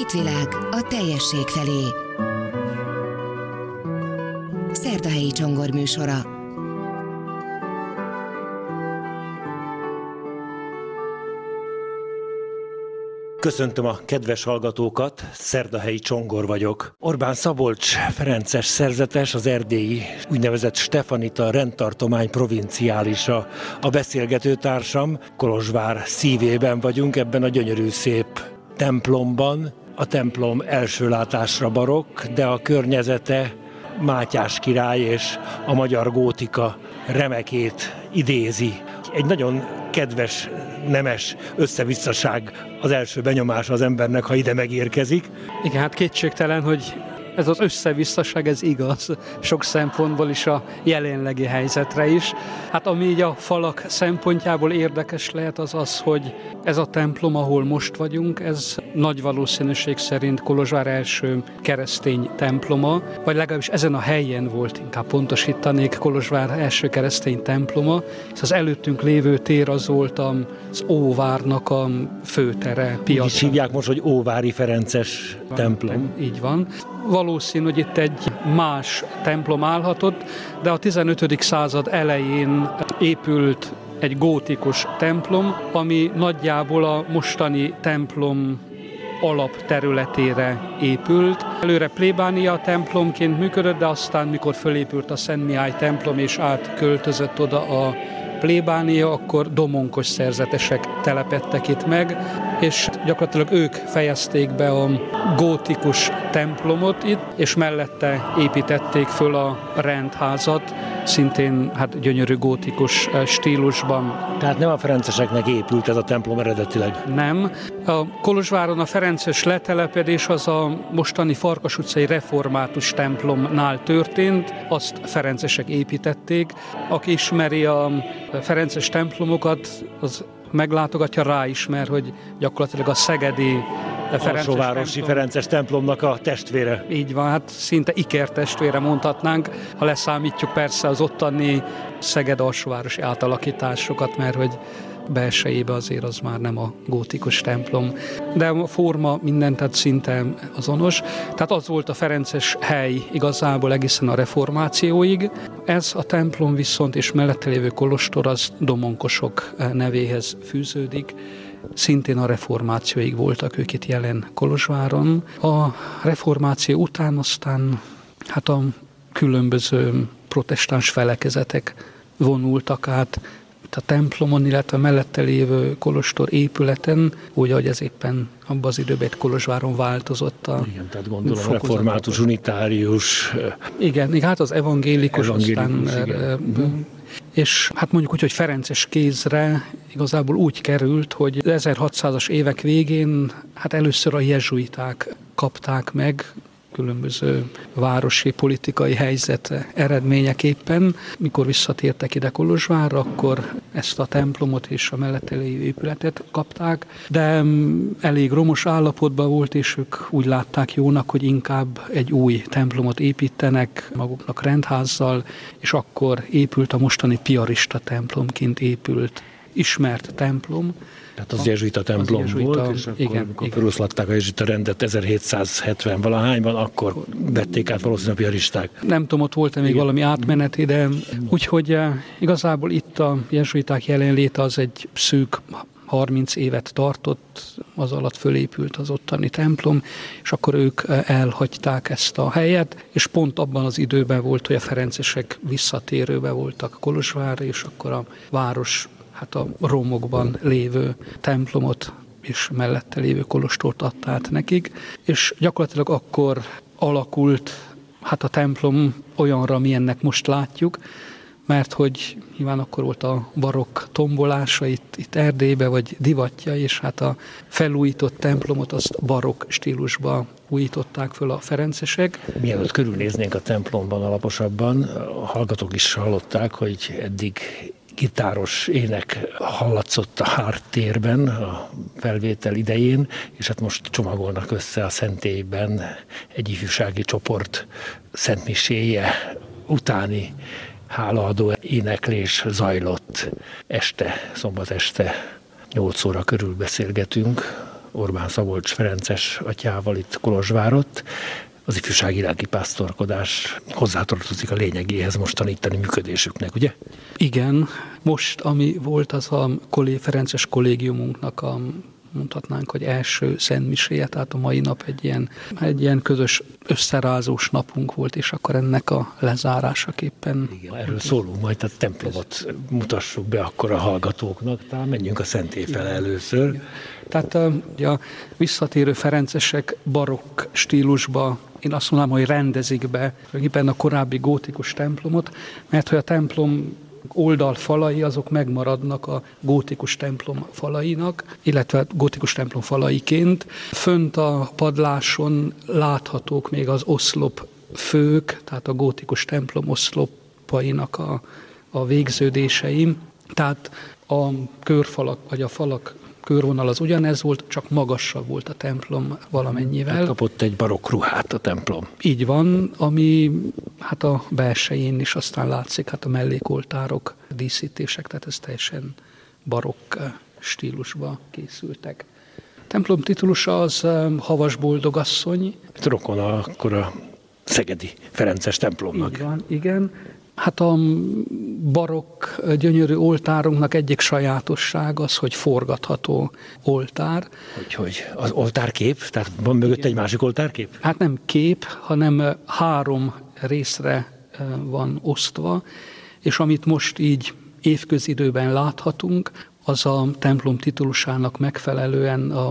Hitvilág a teljesség felé. Szerdahelyi Csongor műsora. Köszöntöm a kedves hallgatókat, Szerdahelyi Csongor vagyok. Orbán Szabolcs ferences szerzetes, az erdélyi úgynevezett Stefanita rendtartomány provinciálisa a beszélgetőtársam. Kolozsvár szívében vagyunk, ebben a gyönyörű szép templomban. A templom első látásra barokk, de a környezete Mátyás király és a magyar gótika remekét idézi. Egy nagyon kedves, nemes összevisszaság az első benyomása az embernek, ha ide megérkezik. Igen, hát kétségtelen, hogy ez az összevisszaság, ez igaz, sok szempontból is a jelenlegi helyzetre is. Hát ami így a falak szempontjából érdekes lehet az az, hogy ez a templom, ahol most vagyunk, ez nagy valószínűség szerint Kolozsvár első keresztény temploma, vagy legalábbis ezen a helyen volt, inkább pontosítanék, Kolozsvár első keresztény temploma. Ez az előttünk lévő tér az volt az Óvárnak a főtere, piaca. Úgy is hívják most, hogy Óvári Ferences templom. Így van. Valószínű, hogy itt egy más templom állhatott, de a 15. század elején épült egy gótikus templom, ami nagyjából a mostani templom alapterületére épült. Előre plébánia templomként működött, de aztán, mikor fölépült a Szent Mihály templom és átköltözött oda a plébánia, akkor domonkos szerzetesek telepedtek itt meg, és gyakorlatilag ők fejezték be a gótikus templomot itt, és mellette építették föl a rendházat, szintén hát gyönyörű gótikus stílusban. Tehát nem a ferenceseknek épült ez a templom eredetileg? Nem. A Kolozsváron a ferences letelepedés az a mostani Farkas utcai református templomnál történt, azt ferencesek építették. Aki ismeri a ferences templomokat, az meglátogatja, ráismer, hogy gyakorlatilag a szegedi alsóvárosi ferences templomnak a testvére. Így van, hát szinte ikertestvére mondhatnánk, ha leszámítjuk persze az ottani Szeged alsóvárosi átalakításokat, mert hogy belsejébe azért az már nem a gótikus templom. De a forma minden, tehát szinte azonos. Tehát az volt a ferences hely igazából egészen a reformációig. Ez a templom viszont és mellette lévő kolostor az domonkosok nevéhez fűződik. Szintén a reformációig voltak ők itt jelen Kolozsváron. A reformáció után aztán hát a különböző protestáns felekezetek vonultak át a templomon, illetve a mellette lévő kolostor épületen, úgy, ahogy ez éppen abban az időben Kolozsváron változott. Igen, tehát gondolom református, unitárius. Igen, hát az evangélikus aztán... És hát mondjuk úgy, hogy ferences kézre igazából úgy került, hogy 1600-as évek végén hát először a jezsuiták kapták meg, különböző városi politikai helyzet eredményeképpen. Mikor visszatértek ide Kolozsvárra, akkor ezt a templomot és a mellette lévő épületet kapták, de elég romos állapotban volt, és ők úgy látták jónak, hogy inkább egy új templomot építenek maguknak rendházzal, és akkor épült a mostani piarista templomként épült ismert templom. Tehát az jezsuita templom volt, és akkor, amikor feloszlatták a jezsuita rendet 1770-valahányban, akkor vették át valószínűleg a piaristák. Nem tudom, ott volt-e még valami átmeneti, de úgyhogy igazából itt a jezsuiták jelenléte az egy szűk 30 évet tartott, az alatt fölépült az ottani templom, és akkor ők elhagyták ezt a helyet, és pont abban az időben volt, hogy a ferencesek visszatérőbe voltak Kolozsvárra, és akkor a város hát a romokban lévő templomot és mellette lévő kolostort adta át nekik, és gyakorlatilag akkor alakult hát a templom olyanra, milyennek most látjuk, mert hogy nyilván akkor volt a barokk tombolása itt Erdélybe, vagy divatja, és hát a felújított templomot azt barokk stílusba újították föl a ferencesek. Mielőtt körülnéznénk a templomban alaposabban, a hallgatók is hallották, hogy eddig gitáros ének hallatszott a háttérben a felvétel idején, és hát most csomagolnak össze a szentélyben egy ifjúsági csoport szentmiséje utáni hálaadó éneklés zajlott este, szombat este 8 óra körül beszélgetünk Orbán Szabolcs ferences atyával itt Kolozsvárott. Az ifjúsági lelkipásztorkodás hozzátartozik a lényegéhez mostani itteni működésüknek, ugye? Igen, most ami volt az a ferences kollégiumunknak mondhatnánk, hogy első szentmiséje, tehát a mai nap egy ilyen közös összerázós napunk volt, és akkor ennek a lezárásaképpen. Igen, erről szólunk majd, tehát templomot mutassuk be akkor a hallgatóknak, talán menjünk a Szentélyfele először. Igen. Tehát a visszatérő ferencesek barokk stílusba, én azt mondanám, hogy rendezik be a korábbi gótikus templomot, mert hogy a templom oldalfalai azok megmaradnak a gótikus templom falainak, illetve gótikus templom falaiként. Fönt a padláson láthatók még az oszlopfők, tehát a gótikus templom oszlopainak a végződései. Tehát a körfalak, vagy a falak körvonal az ugyanez volt, csak magasabb volt a templom valamennyivel. Kapott egy barokk ruhát a templom. Így van, ami hát a belsején is aztán látszik, hát a mellékoltárok, díszítések, tehát ez teljesen barokk stílusba készültek. A templom titulusa az Havas Boldogasszony. Rokon akkor a szegedi ferences templomnak. Így van, igen. Hát a barokk gyönyörű oltárunknak egyik sajátosság az, hogy forgatható oltár. Hogy az oltárkép? Tehát van mögött egy másik oltárkép? Hát nem kép, hanem 3 részre van osztva, és amit most így évközidőben láthatunk, az a templom titulusának megfelelően a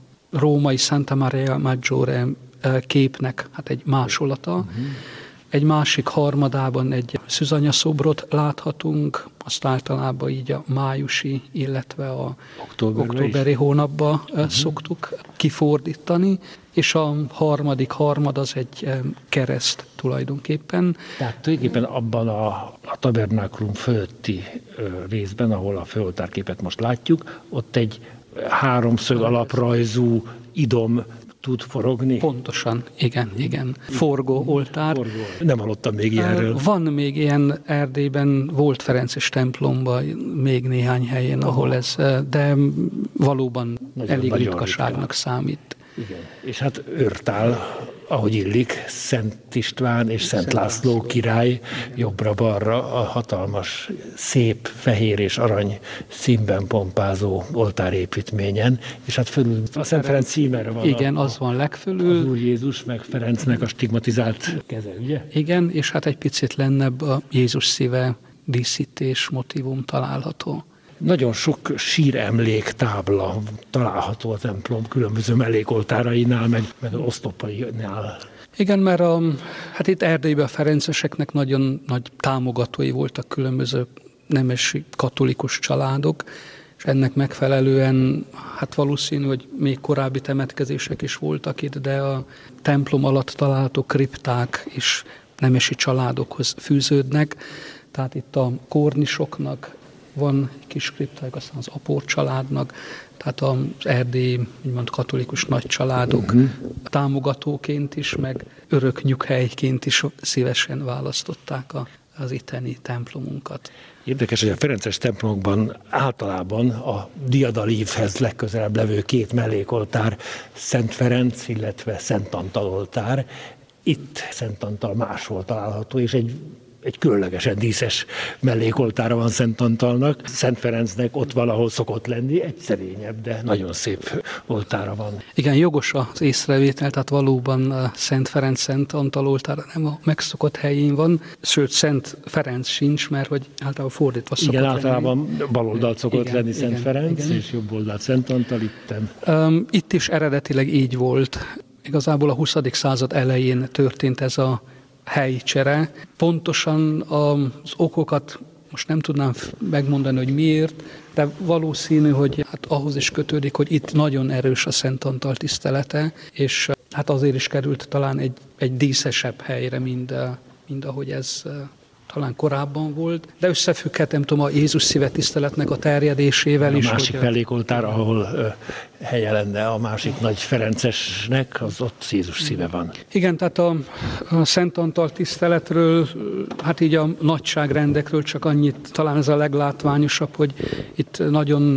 római Santa Maria Maggiore képnek hát egy másolata. Egy másik harmadában egy szűzanyaszobrot láthatunk, azt általában így a májusi, illetve a októberi hónapban szoktuk kifordítani, és a harmadik harmad az egy kereszt tulajdonképpen. Tehát tulajdonképpen abban a tabernákulum fölötti részben, ahol a főoltárképet most látjuk, ott egy 3-szög alaprajzú idom tud forogni? Pontosan, igen. Forgó oltár. Nem hallottam még ilyenről. Van még ilyen Erdélyben, volt ferences templomban, még néhány helyen, ahol ez, de valóban nagyon elég ritkaságnak számít. Igen. És hát őrtál, ahogy illik, Szent István és Szent László király jobbra-balra a hatalmas, szép, fehér és arany színben pompázó oltárépítményen, és hát fölül a Szent Ferenc címere van. Igen, az van legfölül. Az Úr Jézus meg Ferencnek a stigmatizált keze, ugye? Igen, és hát egy picit lennebb a Jézus szíve díszítés motívum található. Nagyon sok síremlék tábla található a templom különböző mellékoltárainál, meg az oszlopainál. Igen, mert hát itt Erdélyben a ferenceseknek nagyon nagy támogatói voltak különböző nemesi katolikus családok, és ennek megfelelően hát valószínű, hogy még korábbi temetkezések is voltak itt, de a templom alatt található kripták is nemesi családokhoz fűződnek, tehát itt a kornisoknak van kis kripták, aztán az Apor családnak, tehát az erdélyi, úgymond katolikus nagy családok támogatóként is, meg örök nyughelyként is szívesen választották az itteni templomunkat. Érdekes, hogy a ferences templomokban általában a diadalívhez legközelebb levő 2 mellékoltár, Szent Ferenc, illetve Szent Antal oltár. Itt Szent Antal máshol található, és egy különlegesen díszes mellékoltára van Szent Antalnak. Szent Ferencnek ott valahol szokott lenni, egy szerényebb, de nagyon szép oltára van. Igen, jogos az észrevétel, tehát valóban Szent Ferenc, Szent Antal oltára nem a megszokott helyén van, sőt Szent Ferenc sincs, mert hogy általában fordítva szokott lenni. Igen, általában baloldalt szokott lenni Szent Ferenc, és jobb oldalt Szent Antal itten. Itt is eredetileg így volt. Igazából a 20. század elején történt ez a helycsere. Pontosan az okokat most nem tudnám megmondani, hogy miért, de valószínű, hogy hát ahhoz is kötődik, hogy itt nagyon erős a Szent Antal tisztelete, és hát azért is került talán egy díszesebb helyre, mint ahogy ez talán korábban volt, de összefügghet, nem tudom, a Jézus szíve tiszteletnek a terjedésével is. A másik mellékoltár, ahol helye lenne a másik nagy ferencesnek, az ott Jézus szíve van. Igen, tehát a Szent Antal tiszteletről, hát így a nagyságrendekről csak annyit, talán ez a leglátványosabb, hogy itt nagyon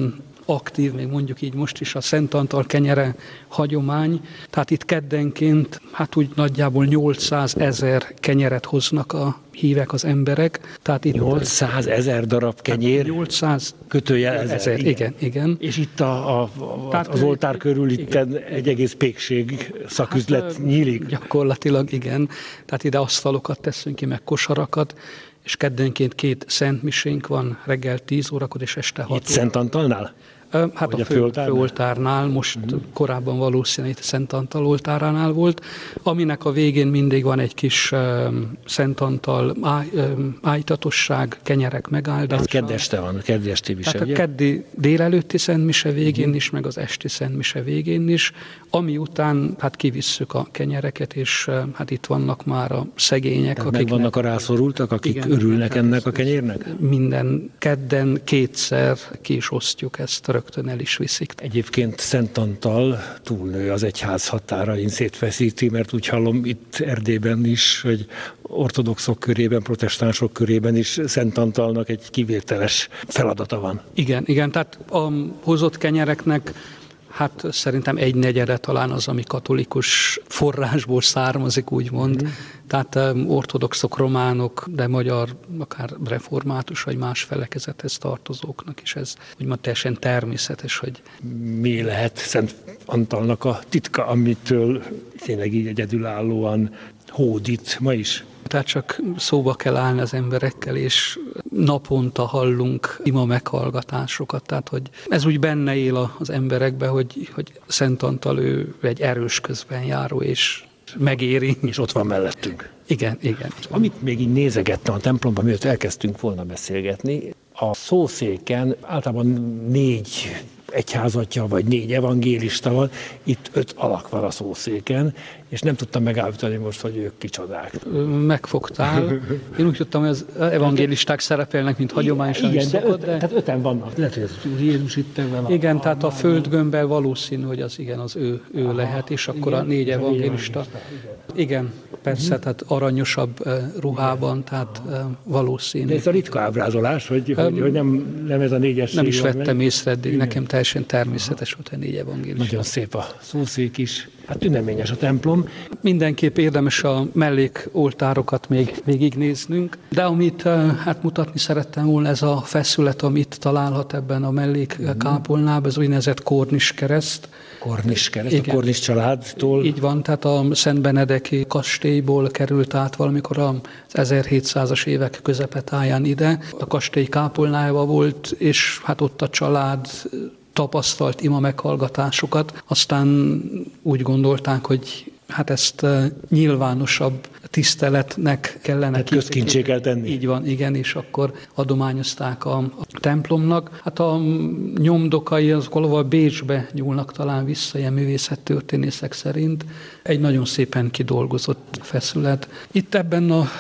aktív, még mondjuk így most is a Szent Antal kenyere hagyomány. Tehát itt keddenként hát úgy nagyjából 800 000 kenyeret hoznak a hívek, az emberek. Tehát itt 800 000 darab kenyér? 800 kötőjel 1000. Igen. És itt az oltár körül itt egy egész pékség szaküzlet nyílik? Gyakorlatilag igen. Tehát ide asztalokat teszünk ki, meg kosarakat, és keddenként 2 szentmisénk van, reggel 10 órakor és este 6 Itt Szent Antalnál? Hát a főoltárnál, most korábban valószínűleg itt Szent Antal oltáránál volt, aminek a végén mindig van egy kis Szent Antal ájtatosság, kenyerek megáldása. Ez kedd este van, keddi esti mise, tehát ugye? a keddi délelőtti szentmise végén is, meg az esti szentmise végén is, ami után hát kivisszük a kenyereket, és hát itt vannak már a szegények, akik vannak a rászorultak, akik igen, örülnek ennek a kenyérnek? Minden kedden 2-szer ki is osztjuk ezt, rögtön el is viszik. Egyébként Szent Antal túlnő az egyház határain, szétfeszíti, mert úgy hallom itt Erdélyben is, hogy ortodoxok körében, protestánsok körében is Szent Antalnak egy kivételes feladata van. Igen, tehát a hozott kenyereknek hát szerintem 1/4 talán az, ami katolikus forrásból származik, úgymond. Tehát ortodoxok, románok, de magyar, akár református vagy más felekezethez tartozóknak is ez úgymond teljesen természetes, hogy... Mi lehet Szent Antalnak a titka, amitől tényleg így egyedülállóan hódít ma is? Tehát csak szóba kell állni az emberekkel, és naponta hallunk ima meghallgatásokat. Tehát, hogy ez úgy benne él az emberekbe, hogy Szent Antal ő egy erős közben járó, és megéri. És ott van mellettünk. Igen. Amit még így nézegettem a templomban, mielőtt elkezdtünk volna beszélgetni, a szószéken általában 4 egyházatja, vagy 4 evangélista van, itt 5 alak van a szószéken, és nem tudtam megállítani most, hogy ők kicsodák. Megfogtál. Én úgy tudtam, hogy az evangélisták szerepelnek, mint hagyományosan is szokott. Tehát 5-en vannak. Lehet, hogy ez Jézus itt vele. Igen, tehát a földgömbbel valószínű, hogy az ő lehet, és akkor a 4 evangélista. Igen, persze, tehát aranyosabb ruhában, tehát valószínű. De ez a ritka ábrázolás, hogy nem ez a 4-esség. Nem is vettem észre eddig, nekem teljesen természetes volt a 4 evangélista. Nagyon szép a szószék is. Hát ünnepményes a templom. Mindenképp érdemes a mellékoltárokat még végignéznünk, de amit hát mutatni szerettem volna, ez a feszület, amit találhat ebben a mellékkápolnában, ez úgynevezett korniskereszt. Korniskereszt, a Kornis családtól. Így van, tehát a Szent Benedeki kastélyból került át valamikor az 1700-as évek közepetáján ide. A kastély kápolnájában volt, és hát ott a család tapasztalt ima meghallgatásokat. Aztán úgy gondolták, hogy hát ezt nyilvánosabb tiszteletnek kellene közkincsé kell tenni. Így van, igen, és akkor adományozták a templomnak. Hát a nyomdokai azok valahol Bécsbe nyúlnak talán vissza, ilyen művészettörténészek szerint. Egy nagyon szépen kidolgozott feszület. Itt ebben a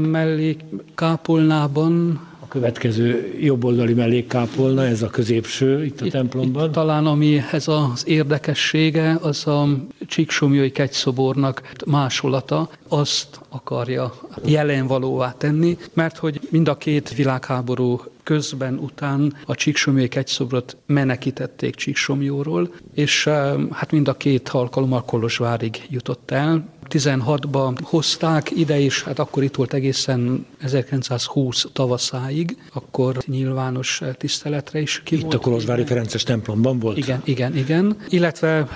mellékkápolnában a következő jobboldali mellékkápolna, ez a középső itt a templomban. Itt talán ami ez az érdekessége, az a Csíksomlyói kegyszobornak másolata, azt akarja jelenvalóvá tenni, mert hogy mind a 2 világháború közben után a Csíksomlyói kegyszobrot menekítették Csíksomlyóról, és hát mind a 2 alkalommal Kolozsvárig jutott el. 16-ban hozták ide is, hát akkor itt volt egészen 1920 tavaszáig, akkor nyilvános tiszteletre is ki volt. Itt a Kolozsvári Ferences templomban volt? Igen. Illetve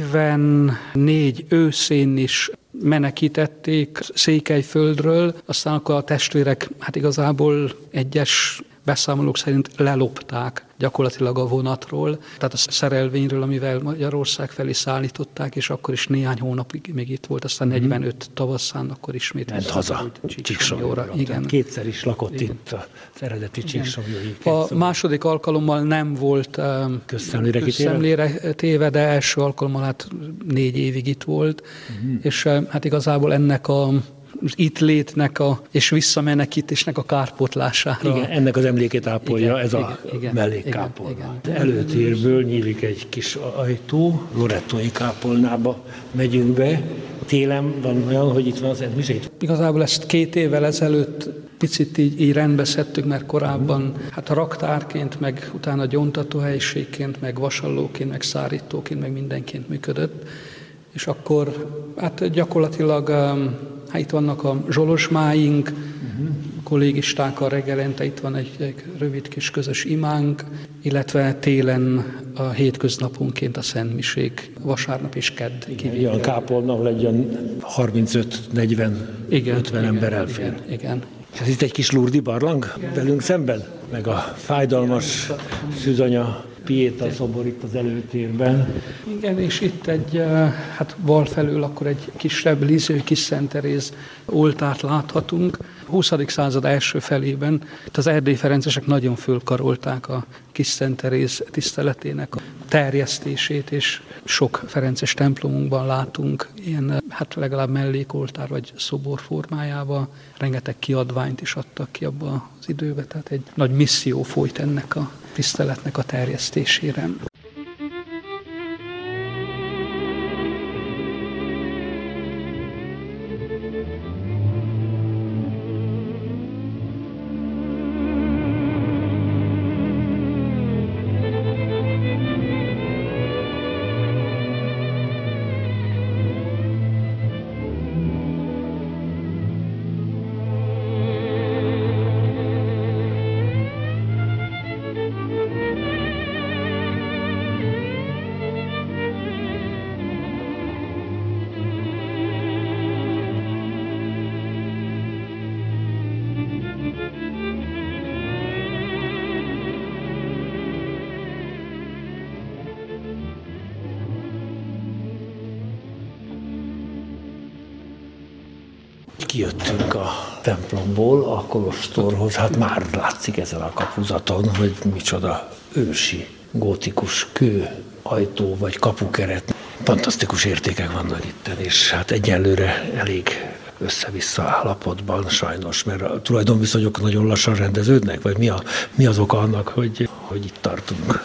44 őszén is menekítették Székelyföldről, aztán akkor a testvérek hát igazából egyes beszámolók szerint lelopták gyakorlatilag a vonatról, tehát a szerelvényről, amivel Magyarország felé szállították, és akkor is néhány hónapig még itt volt, aztán 45 tavaszán, akkor ismét ment haza Csíksomlyóra. Igen. Kétszer is lakott itt az eredeti Csíksomlyói. A második alkalommal nem volt közszemlére téve, de első alkalommal hát 4 évig itt volt, és hát igazából ennek az itt létnek és visszamenekítésnek a kárpótlására. Igen, ennek az emlékét ápolja ez a mellékkápolna. Előtérből nyílik egy kis ajtó, lorettói kápolnába megyünk be. Télen van olyan, hogy itt van az Szent Misét. Igazából ezt 2 évvel ezelőtt picit így rendbe szedtük, mert korábban hát raktárként, meg utána gyóntatóhelyiségként, meg vasallóként, meg szárítóként, meg mindenként működött. És akkor hát gyakorlatilag itt vannak a zsolozsmáink, kollégistákkal reggelente itt van egy rövid kis közös imánk, illetve télen a hétköznapunként a szentmisék, vasárnap és kedd kivétel. Ilyen kápolna, ahol egy olyan 35-40-50 ember elfér. Igen. Ez itt egy kis Lurdi barlang velünk szemben? Meg a fájdalmas Szűzanya Piéta szobor itt az előtérben. Igen, és itt egy, hát bal felől akkor egy kisebb Liző kis Szent Teréz oltárt láthatunk. A 20. század első felében itt az erdélyi ferencesek nagyon fölkarolták a kis Szent Teréz tiszteletének a terjesztését, és sok ferences templomunkban látunk ilyen, hát legalább mellékoltár vagy szobor formájában. Rengeteg kiadványt is adtak ki abba az időbe, tehát egy nagy misszió folyt ennek a tiszteletnek a terjesztésére. Kijöttünk a templomból a kolostorhoz, hát már látszik ezen a kapuzaton, hogy micsoda ősi, gótikus kő, ajtó vagy kapukeret. Fantasztikus értékek vannak itt, és hát egyelőre elég össze-vissza állapotban sajnos, mert a tulajdonviszonyok nagyon lassan rendeződnek, vagy mi az oka annak, hogy itt tartunk?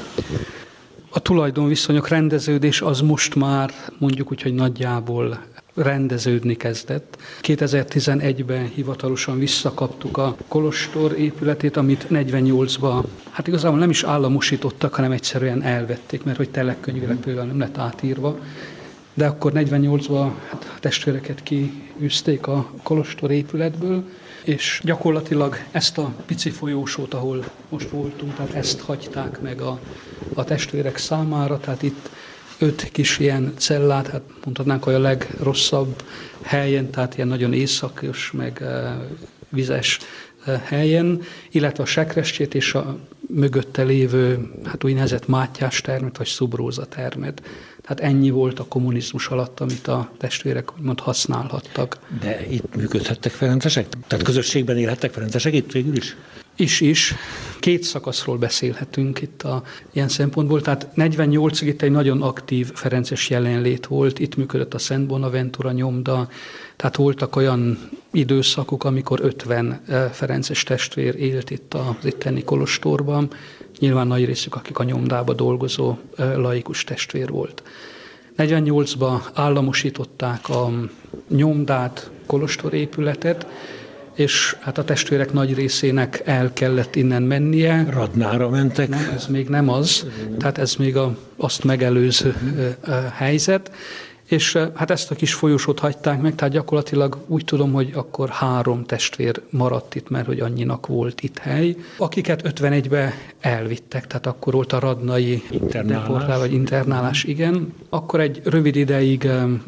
A tulajdonviszonyok rendeződés az most már mondjuk úgy, hogy nagyjából rendeződni kezdett. 2011-ben hivatalosan visszakaptuk a kolostor épületét, amit 48-ban, hát igazából nem is államosítottak, hanem egyszerűen elvették, mert hogy telekönyvileg például nem lett átírva. De akkor 48-ban hát a testvéreket kiűzték a kolostor épületből, és gyakorlatilag ezt a pici folyósót, ahol most voltunk, tehát ezt hagyták meg a testvérek számára, tehát itt 5 kis ilyen cellát, hát mondhatnánk, hogy a legrosszabb helyen, tehát ilyen nagyon északos, meg vizes helyen, illetve a sekrestjét és a mögötte lévő, hát úgynevezett Mátyás termet, vagy szubróza termet. Tehát ennyi volt a kommunizmus alatt, amit a testvérek úgymond használhattak. De itt működhettek ferencesek? Tehát közösségben élhettek ferencesek itt végül is? Is. 2 szakaszról beszélhetünk itt ilyen szempontból. Tehát 48-ig itt egy nagyon aktív ferences jelenlét volt, itt működött a Szent Bonaventura nyomda, tehát voltak olyan időszakok, amikor 50 ferences testvér élt itt az itteni kolostorban. Nyilván nagy részük, akik a nyomdába dolgozó laikus testvér volt. 48-ban államosították a nyomdát, kolostorépületet, és hát a testvérek nagy részének el kellett innen mennie. Radnára mentek? Nem, ez még nem az, tehát ez még azt megelőző helyzet. És hát ezt a kis folyosót hagyták meg, tehát gyakorlatilag úgy tudom, hogy akkor 3 testvér maradt itt, mert hogy annyinak volt itt hely, akiket 51-ben elvittek, tehát akkor volt a radnai deportálás, vagy internálás, igen. Akkor egy rövid ideig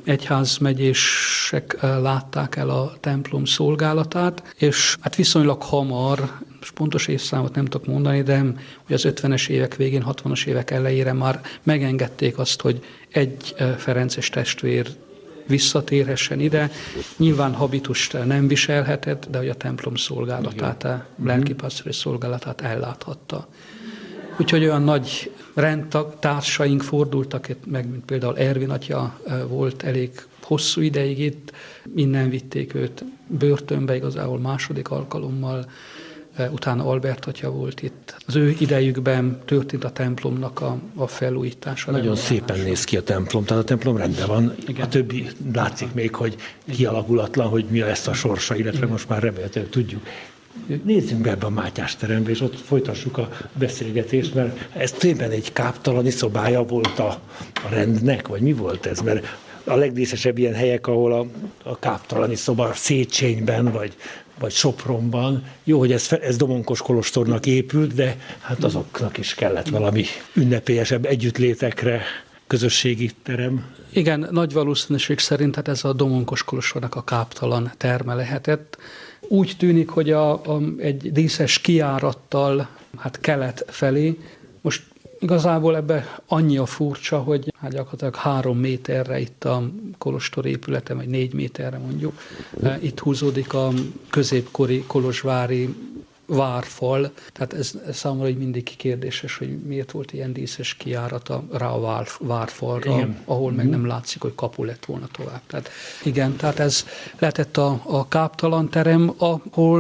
egyházmegyések látták el a templom szolgálatát, és hát viszonylag hamar, és pontos évszámot nem tudok mondani, de hogy az 50-es évek végén, 60-as évek elejére már megengedték azt, hogy egy ferences testvér visszatérhessen ide. Nyilván habitust nem viselhetett, de hogy a templom szolgálatát, lelkipásztori szolgálatát elláthatta. Úgyhogy olyan nagy rendtársaink fordultak meg, mint például Ervin atya volt elég hosszú ideig itt, innen vitték őt börtönbe igazából második alkalommal, utána Albert atya volt itt. Az ő idejükben történt a templomnak a felújítása. Nagyon szépen néz ki a templom, tehát a templom rendben van. Igen. A többi látszik még, hogy kialakulatlan, hogy mi lesz a sorsa, illetve most már remélhetően tudjuk. Nézzünk be ebbe a Mátyás terembe, és ott folytassuk a beszélgetést, mert ez tényleg egy káptalani szobája volt a rendnek, vagy mi volt ez? Mert a legdíszesebb ilyen helyek, ahol a káptalani szoba Széchenyiben, vagy Sopronban. Jó, hogy ez Domonkos kolostornak épült, de hát azoknak is kellett valami ünnepélyesebb együttlétekre közösségi terem. Igen, nagy valószínűség szerint hát ez a Domonkos kolostornak a káptalan terme lehetett. Úgy tűnik, hogy egy díszes kijárattal hát kelet felé. Most igazából ebbe annyi a furcsa, hogy hát gyakorlatilag 3 méterre itt a kolostor épülete, vagy 4 méterre mondjuk, itt húzódik a középkori kolozsvári várfal. Tehát ez számomra így mindig kérdéses, hogy miért volt ilyen díszes kijárata rá a várfalra, igen, ahol meg nem látszik, hogy kapu lett volna tovább. Tehát igen, tehát ez lehetett a káptalan terem, ahol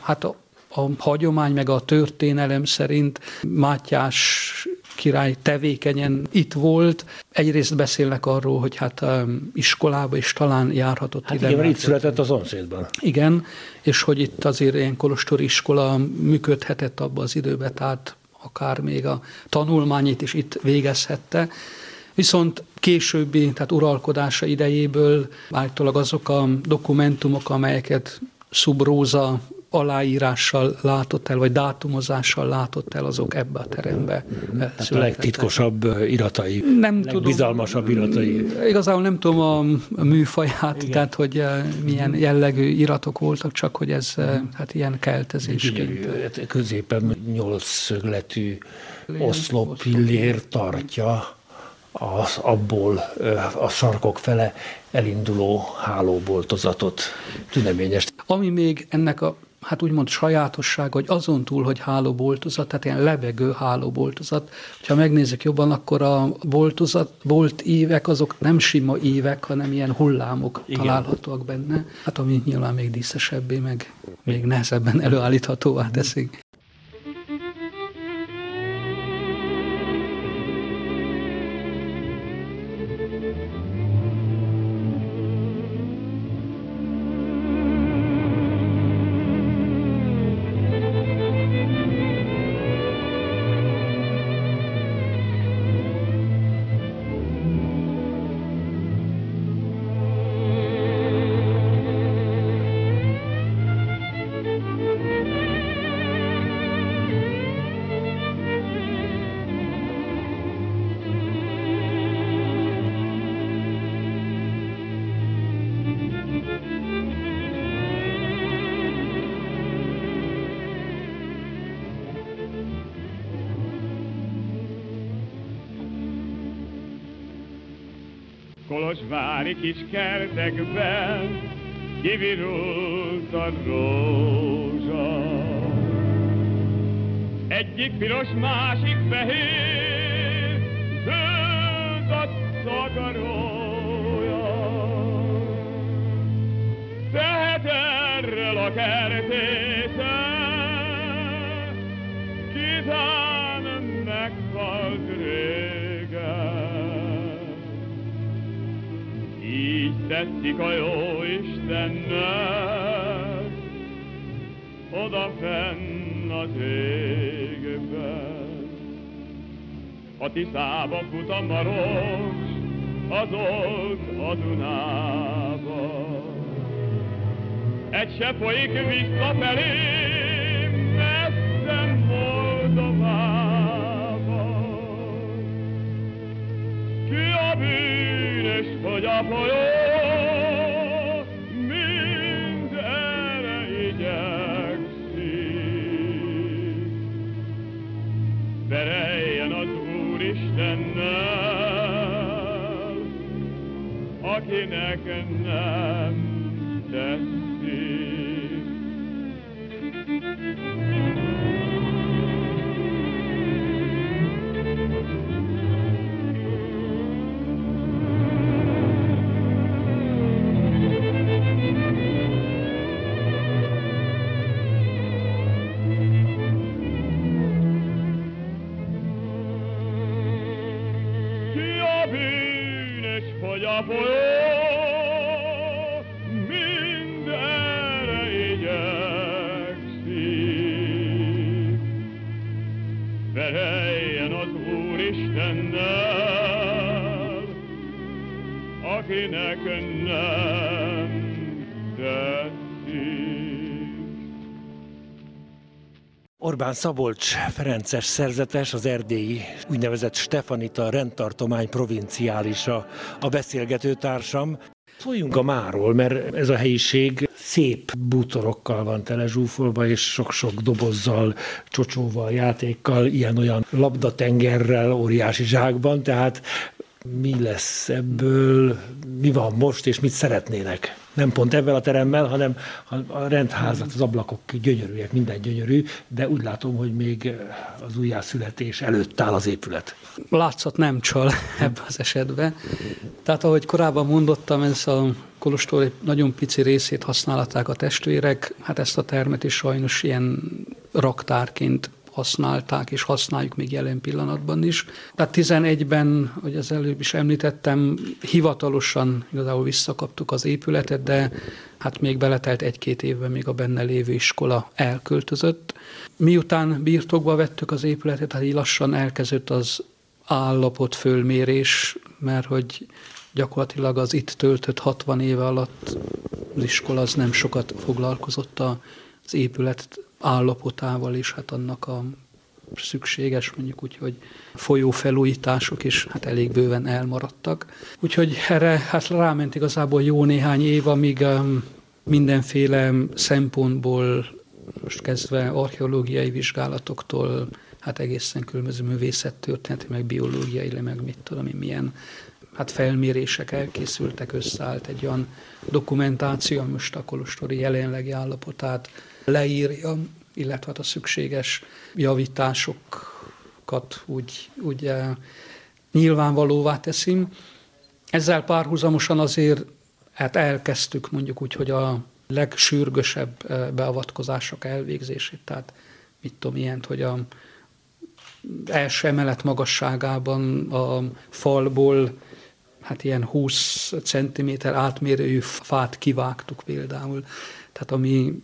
a hagyomány meg a történelem szerint Mátyás király tevékenyen itt volt. Egyrészt beszélnek arról, hogy hát iskolába is talán járhatott ide. Igen, mert itt született a szomszédban. Igen, és hogy itt azért ilyen kolostori iskola működhetett abban az időben, tehát akár még a tanulmányait is itt végezhette. Viszont későbbi, tehát uralkodása idejéből állítólag azok a dokumentumok, amelyeket Sub Róza aláírással látott el, vagy dátumozással látott el, azok ebbe a terembe születtek. A legtitkosabb iratai, legbizalmasabb iratai. Igazából nem tudom a műfaját, igen, tehát hogy milyen jellegű iratok voltak, csak hogy ez hát ilyen keltezésként. Középen 8 szögletű oszlop-pillér tartja abból a sarkok fele elinduló hálóboltozatot. Tüneményes. Ami még ennek a hát úgymond sajátosság, hogy azon túl, hogy hálóboltozat, tehát ilyen lebegő hálóboltozat. Ha megnézzük jobban, akkor a bolt ívek, azok nem sima ívek, hanem ilyen hullámok, igen, találhatóak benne. Hát ami nyilván még díszesebbé, meg még nehezebben előállíthatóvá teszik. Kolozsvári kis kertekben kivirult a rózsa. Egyik piros, másik fehér, zöld a szakarója. Tehet erről a kertészen, kitán meghalt régen. Így tetszik a jó Istennek, odafenn az égben. A Tiszába fut a Maros, az Olt a Dunába. Egy se folyik visszafelé, messze Moldovába. Ki a bűnös, hogy a folyó mind erre igyekszik? Vereljen az Úristennel, akinek nem tetszik. Hogy a folyó mind erre igyekszik. legyen az Úristennel, akinek nem tetszik. Orbán Szabolcs ferences szerzetes, az erdélyi úgynevezett Stefanita rendtartomány provinciálisa a beszélgetőtársam. Szóljunk a máról, mert ez a helyiség szép bútorokkal van telezsúfolva, és sok-sok dobozzal, csocsóval, játékkal, ilyen-olyan labdatengerrel, óriási zsákban, tehát mi lesz ebből, mi van most, és mit szeretnének? Nem pont ebben a teremmel, hanem a rendházat, az ablakok gyönyörűek, minden gyönyörű, de úgy látom, hogy még az újjászületés előtt áll az épület. Látszat nem csal ebben az esetben. Tehát ahogy korábban mondottam, ez a kolostor egy nagyon pici részét használták a testvérek, hát ezt a termet is sajnos ilyen raktárként használták, és használjuk még jelen pillanatban is. Tehát 11-ben, hogy az előbb is említettem, hivatalosan igazából visszakaptuk az épületet, de hát még beletelt 1-2 évben, még a benne lévő iskola elköltözött. Miután birtokba vettük az épületet, hát így lassan elkezdődött az állapot fölmérés, mert hogy gyakorlatilag az itt töltött 60 éve alatt az iskola az nem sokat foglalkozott az épület állapotával, és hát annak a szükséges, mondjuk úgy, hogy folyófelújítások is hát elég bőven elmaradtak. Úgyhogy erre hát ráment igazából jó néhány év, amíg mindenféle szempontból, most kezdve archeológiai vizsgálatoktól, hát egészen különböző művészettörténeti, meg biológiai, meg mit tudom én, milyen hát felmérések elkészültek, összeállt egy olyan dokumentáció, ami most a kolostori jelenlegi állapotát leírja, illetve hát a szükséges javításokat úgy nyilvánvalóvá teszi. Ezzel párhuzamosan azért hát elkezdtük mondjuk úgy, hogy a legsürgősebb beavatkozások elvégzését, tehát mit tudom, ilyent, hogy a első emelet magasságában a falból hát ilyen 20 cm átmérőjű fát kivágtuk például. Tehát ami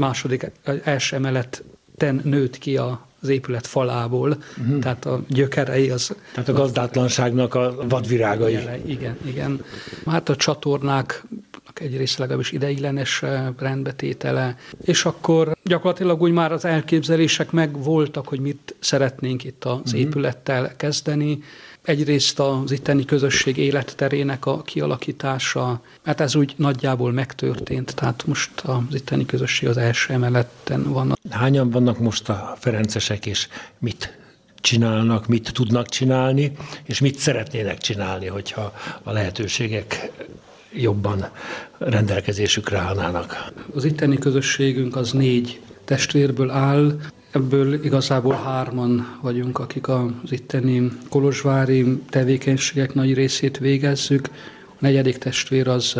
első emeleten nőtt ki az épület falából, tehát a gyökerei az... Tehát a gazdátlanságnak a vadvirágai. Igen. Hát a csatornák egyrészt legalábbis ideiglenes rendbetétele, és akkor gyakorlatilag úgy már az elképzelések meg voltak, hogy mit szeretnénk itt az épülettel kezdeni. Egyrészt az itteni közösség életterének a kialakítása, hát ez úgy nagyjából megtörtént, tehát most az itteni közösség az első emeleten van. Hányan vannak most a ferencesek, és mit csinálnak, mit tudnak csinálni, és mit szeretnének csinálni, hogyha a lehetőségek jobban rendelkezésükre állnának? Az itteni közösségünk az 4 testvérből áll, ebből igazából 3-an vagyunk, akik az itteni kolozsvári tevékenységek nagy részét végezzük. A 4. testvér az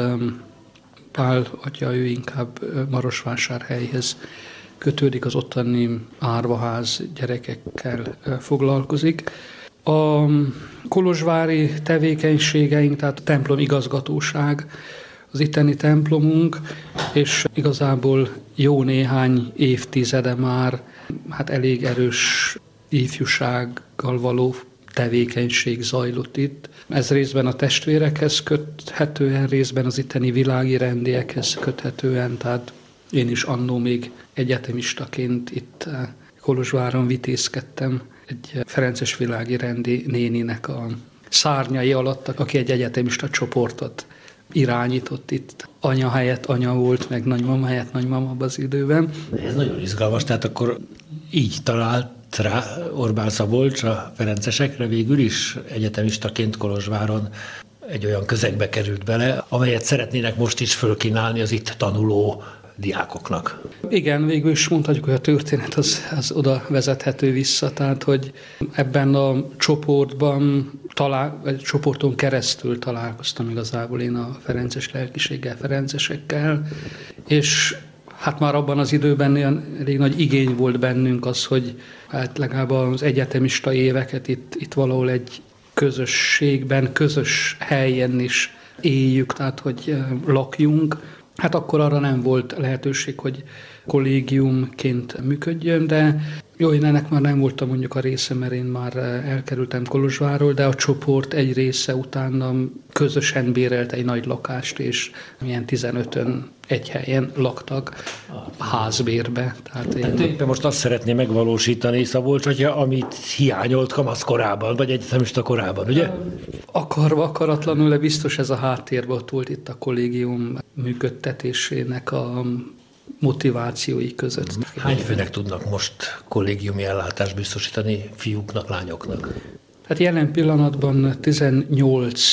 Pál atya, ő inkább Marosvásárhelyhez kötődik, az ottani árvaház gyerekekkel foglalkozik. A kolozsvári tevékenységeink, tehát a templom igazgatóság, az itteni templomunk, és igazából jó néhány évtizede már hát elég erős ifjúsággal való tevékenység zajlott itt. Ez részben a testvérekhez köthetően, részben az itteni világi rendiekhez köthetően, tehát én is annó még egyetemistaként itt Kolozsváron vitézkedtem egy ferences világi rendi néninek a szárnyai alatt, aki egy egyetemista csoportot irányított itt. Anya helyett anya volt, meg nagymama helyett nagymama abban az időben. Ez nagyon izgalmas, tehát akkor így talált rá Orbán Szabolcs a ferencesekre végül is egyetemistaként Kolozsváron egy olyan közegbe került bele, amelyet szeretnének most is fölkínálni az itt tanuló diákoknak. Igen, végül is mondhatjuk, hogy a történet az oda vezethető vissza, tehát hogy ebben a csoportban, csoporton keresztül találkoztam igazából én a ferences lelkiséggel, ferencesekkel, és hát már abban az időben elég nagy igény volt bennünk az, hogy hát legalább az egyetemista éveket itt valahol egy közösségben, közös helyen is éljük, tehát hogy lakjunk. Hát akkor arra nem volt lehetőség, hogy kollégiumként működjön, de Jó, én ennek már nem voltam mondjuk a része, mert én már elkerültem Kolozsvárról, de a csoport egy része utána közösen bérelt egy nagy lakást, és milyen 15-ön egy helyen laktak házbérbe. Tehát éppen most azt szeretné megvalósítani, Szabolcs atya, amit hiányolt kamaszkorában, vagy egyetemista korában, ugye? Akarva, akaratlanul, de biztos ez a háttérben ott volt itt a kollégium működtetésének a motivációi között. Hány főnek tudnak most kollégiumi ellátást biztosítani fiúknak, lányoknak? Hát jelen pillanatban 18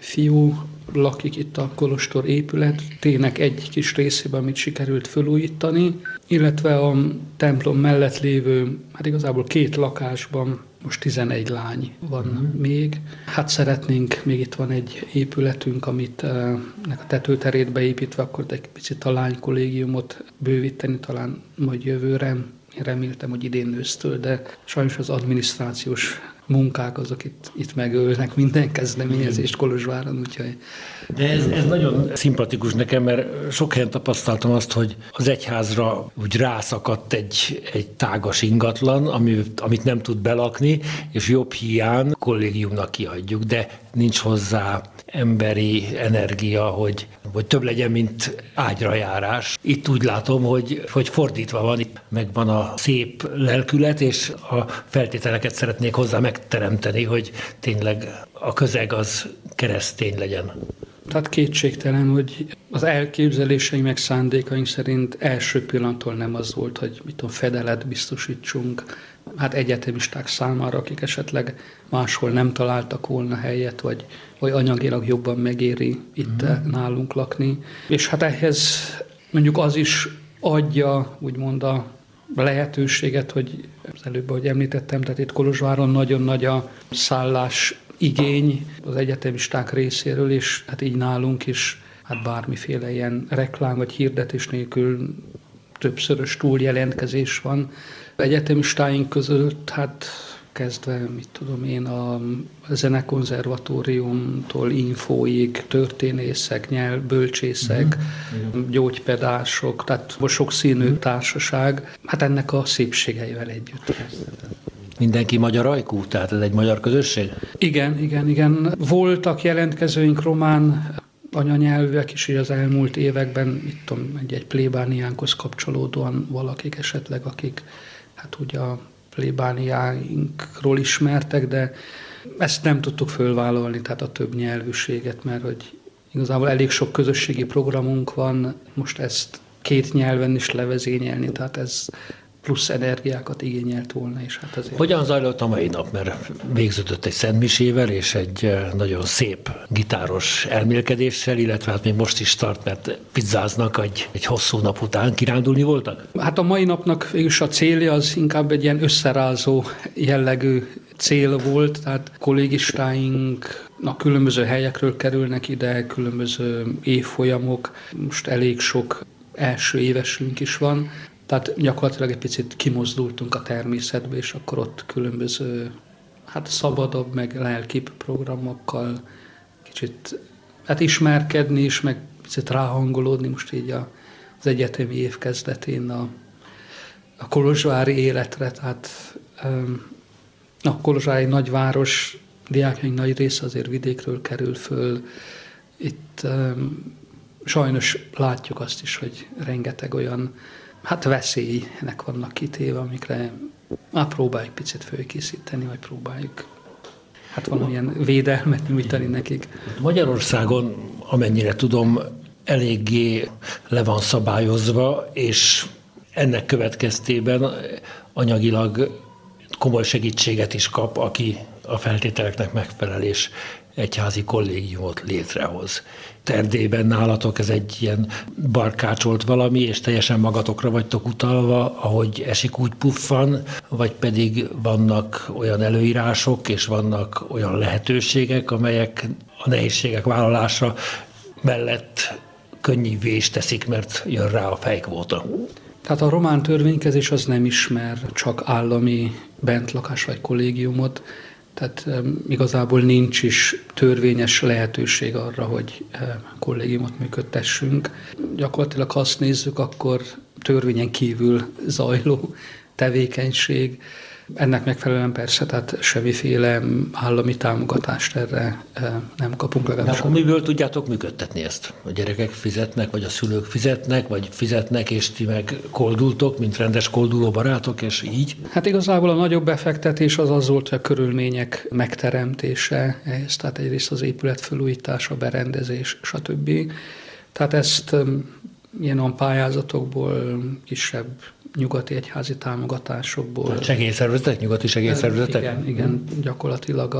fiú lakik itt a kolostor épületének egy kis részében, amit sikerült felújítani, illetve a templom mellett lévő, hát igazából 2 lakásban most 11 lány van még. Hát szeretnénk, még itt van egy épületünk, amit nek a tetőterét beépítve, akkor egy picit a lány kollégiumot bővíteni, talán majd jövőre. Én reméltem, hogy idén ősztől, de sajnos az adminisztrációs munkák azok itt megölnek minden kezdeményezést Kolozsváron, úgyhogy... De ez nagyon szimpatikus nekem, mert sok helyen tapasztaltam azt, hogy az egyházra úgy rászakadt egy tágas ingatlan, amit nem tud belakni, és jobb hiány kollégiumnak kiadjuk, de nincs hozzá emberi energia, hogy több legyen, mint ágyra járás. Itt úgy látom, hogy fordítva van, itt megvan a szép lelkület, és a feltételeket szeretnék hozzá megteremteni, hogy tényleg a közeg az keresztény legyen. Tehát kétségtelen, hogy az elképzeléseink meg szándékaink szerint első pillanattól nem az volt, hogy fedelet biztosítsunk, hát egyetemisták számára, akik esetleg máshol nem találtak volna helyet, vagy anyagilag jobban megéri itt nálunk lakni. És hát ehhez mondjuk az is adja, úgymond a lehetőséget, hogy az előbb, ahogy említettem, tehát itt Kolozsváron nagyon nagy a szállás igény az egyetemisták részéről, és hát így nálunk is hát bármiféle ilyen reklám vagy hirdetés nélkül többszörös túljelentkezés van. Egyetemistáink között hát kezdve, a zenekonzervatóriumtól infóig, történészek, nyelvbölcsészek, gyógypedások, tehát sokszínű társaság, hát ennek a szépségeivel együtt. Mindenki magyar ajkú? Tehát ez egy magyar közösség? Igen. Voltak jelentkezőink román anyanyelvűek is az elmúlt években, egy plébániánkhoz kapcsolódóan valakik esetleg, akik hát ugye a plébániáinkról ismertek, de ezt nem tudtuk fölvállalni, tehát a több nyelvűséget, mert hogy igazából elég sok közösségi programunk van, most ezt 2 nyelven is levezényelni, tehát ez plusz energiákat igényelt volna. És hát azért... Hogyan zajlott a mai nap? Mert végződött egy szentmisével és egy nagyon szép gitáros elmélkedéssel, illetve hát még most is tart, mert pizzáznak egy hosszú nap után. Kirándulni voltak? Hát a mai napnak végülis a célja az inkább egy ilyen összerázó jellegű cél volt, tehát kollégistáink különböző helyekről kerülnek ide, különböző évfolyamok, most elég sok első évesünk is van, tehát gyakorlatilag egy picit kimozdultunk a természetbe, és akkor ott különböző hát szabadabb, meg lelkibb programokkal kicsit hát ismerkedni is, meg picit ráhangolódni most így az egyetemi év kezdetén a kolozsvári életre. Tehát a kolozsvári nagyváros, diákjaink nagy része azért vidékről kerül föl. Itt sajnos látjuk azt is, hogy rengeteg olyan hát veszélynek vannak kitéve, amikre próbáljuk picit fölkészíteni, vagy próbáljuk hát valamilyen védelmet nyújtani nekik. Magyarországon, amennyire tudom, eléggé le van szabályozva, és ennek következtében anyagilag komoly segítséget is kap, aki a feltételeknek megfelel, és egyházi kollégiumot létrehoz. Erdélyben nálatok ez egy ilyen barkácsolt valami, és teljesen magatokra vagytok utalva, ahogy esik úgy puffan, vagy pedig vannak olyan előírások, és vannak olyan lehetőségek, amelyek a nehézségek vállalása mellett könnyűvé is teszik, mert jön rá a fejkvóta. Tehát a román törvénykezés az nem ismer csak állami bentlakás vagy kollégiumot, tehát igazából nincs is törvényes lehetőség arra, hogy kollégiumot működtessünk. Gyakorlatilag, ha azt nézzük, akkor törvényen kívül zajló tevékenység. Ennek megfelelően persze, tehát semmiféle állami támogatást erre nem kapunk legalábbis. De akkor miből tudjátok működtetni ezt? A gyerekek fizetnek, vagy a szülők fizetnek, vagy fizetnek, és ti meg koldultok, mint rendes kolduló barátok, és így? Hát igazából a nagyobb befektetés az volt a körülmények megteremtése ehhez, tehát egyrészt az épület felújítása, berendezés, stb. Tehát ezt ilyen pályázatokból, kisebb nyugati egyházi támogatásokból. Segélyszervezetek, nyugati segélyszervezetek? Igen, gyakorlatilag